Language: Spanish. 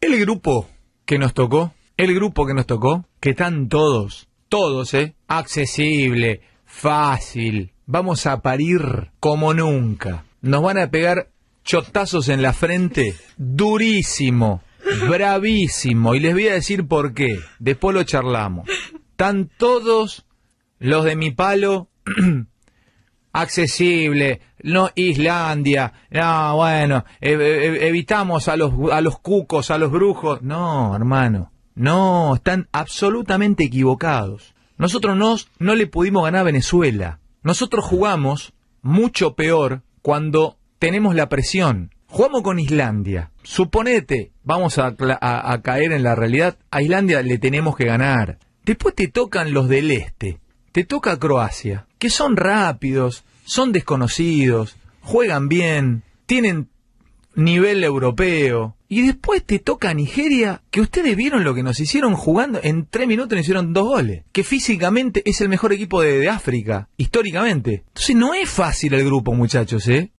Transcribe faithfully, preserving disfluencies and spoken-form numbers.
El grupo que nos tocó, el grupo que nos tocó, que están todos, todos, ¿eh? Accesible, fácil, vamos a parir como nunca. Nos van a pegar chotazos en la frente, durísimo, bravísimo, y les voy a decir por qué, después lo charlamos. Están todos los de mi palo, accesible, no Islandia, no, bueno, ev ev evitamos a los, a los cucos, a los brujos. No, hermano, no, están absolutamente equivocados. Nosotros nos, no le pudimos ganar a Venezuela. Nosotros jugamos mucho peor cuando tenemos la presión. Jugamos con Islandia. Suponete, vamos a, a, a caer en la realidad, a Islandia le tenemos que ganar. Después te tocan los del este. Te toca Croacia, que son rápidos, son desconocidos, juegan bien, tienen nivel europeo. Y después te toca Nigeria, que ustedes vieron lo que nos hicieron jugando. En tres minutos nos hicieron dos goles. Que físicamente es el mejor equipo de, de África, históricamente. Entonces no es fácil el grupo, muchachos, ¿eh?